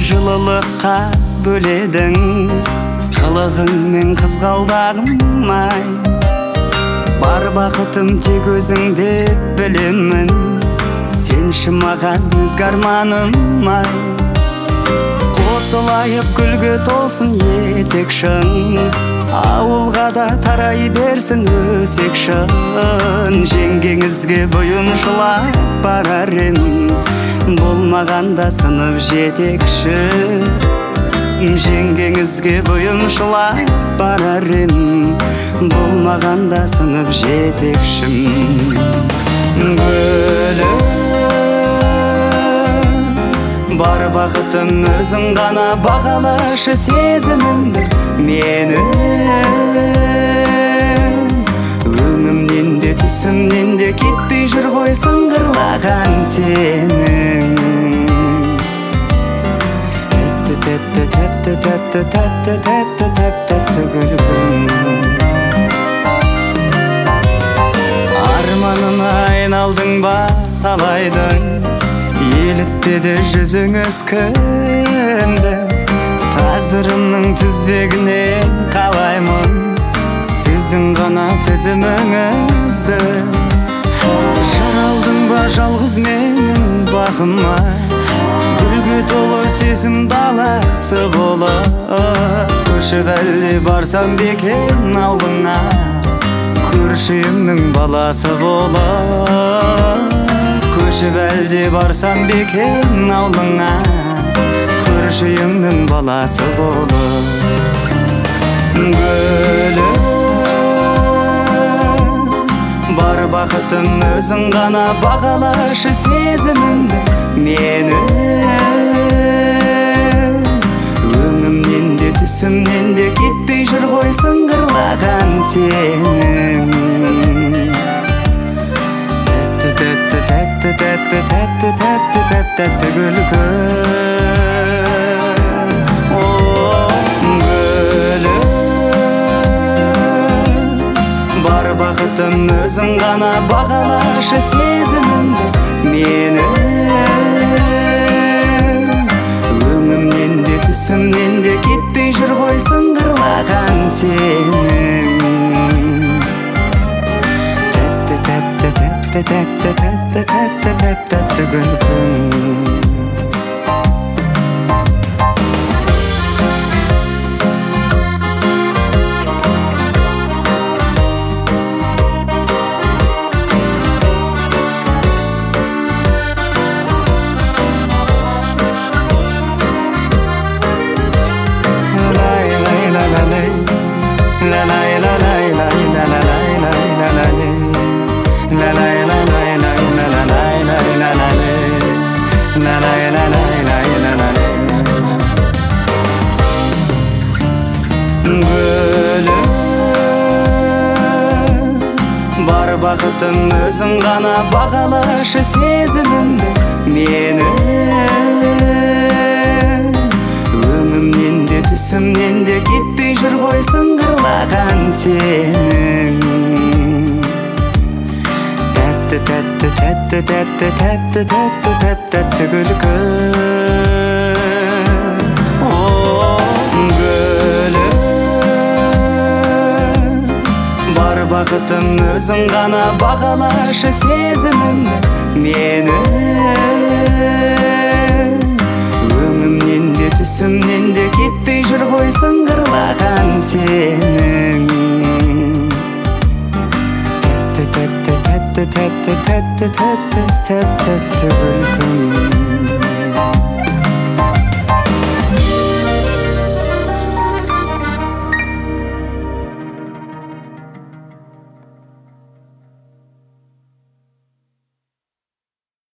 жылылыққа бөледің, қылығың мен қызғалдағым ай. Бар бақытым тек өзіңде білемін, сенші маған ізгі арманым ай. Қосылайып гүлге толсын етекшің, ауылға да тарай берсін өсекшін. Жеңгеңізге бойымшылап барар ем, болмағанда сынып жетекші. Жеңгеңізге бойымшылап барар ем, болмағанда сынып жетекшім. Гүлім, бар бақытым өзің ғана, бағалашы сезімімді мені. Өңімнен де түсімнен де кетпей жүр ғой сыңғырлаған сенің. Тәтті, тәтті, тәтті, тәтті, тәтті, тәтті, тәтті гүлім. Арманына айналдың ба талайдың, елітпеді жүзіңіз кімді. Тағдырымның тізбегінен қалаймын сіздің ғана түзіміңізді. Жаралдың ба жалғыз менің бағыма, гүлге толы сезім даласы болып. Көшіп әлде барсам бекен ауылыңа, көрші үйімнің баласы болып. Көшіп әлде барсам бекен ауылыңа, көрші үйімнің баласы болып. Гүлім, бар бақытым өзің ғана, бағалашы сезімімді мені. Өңімнен де түсімнен де кетпей жүр ғой сыңғырлаған сенің. Тәтті, тәтті, тәтті, тәтті, тәтті, тәтті, тәтті гүлгүл. Бар бақытым өзің ғана, бағалашы сезімімді мені. Өңімнен де түсімнен де кетпей жүр ғой сыңғырлаған сенің. Тәтті, тәтті, тәтті, тәтті, тәтті, тәтті, тәтті, тәтті гүлгүл. Гүлім, бар бақытым өзің ғана, бағалашы сезімімді мені. Өңімнен де түсімнен де кетпей жүр ғой сыңғырлаған сенің. Тәтті, тәтті, тәтті, тәтті, тәтті, тәтті, тәтті, тәтті гүлгүл. Бар бақытым өзің ғана, бағалашы сезімімді мені. Өңімнен де түсімнен де кетпей жүр ғой сыңғырлаған сенің. Тәтті, тәтті, тәтті, тәтті, тәтті, тәтті, тәтті гүлгүл.